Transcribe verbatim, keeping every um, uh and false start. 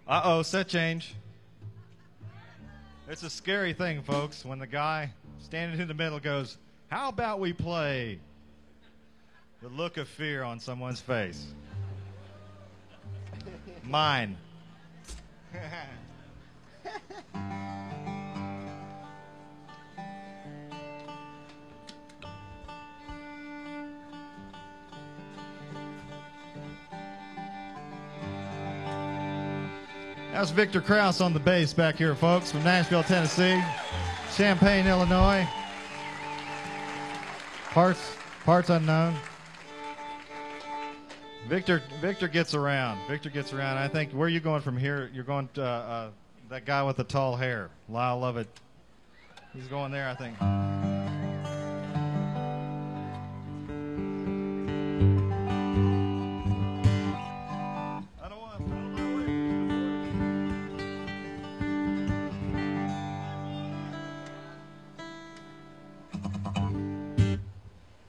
Uh-oh, set change. It's a scary thing, folks, when the guy standing in the middle goes, how about we play? The look of fear on someone's face. Mine. That's Victor Krause on the bass back here, folks, from Nashville, Tennessee, Champaign, Illinois. Parts, parts unknown. Victor, Victor gets around. Victor gets around. I think, where are you going from here? You're going to uh, uh, that guy with the tall hair, Lyle Lovett. He's going there, I think.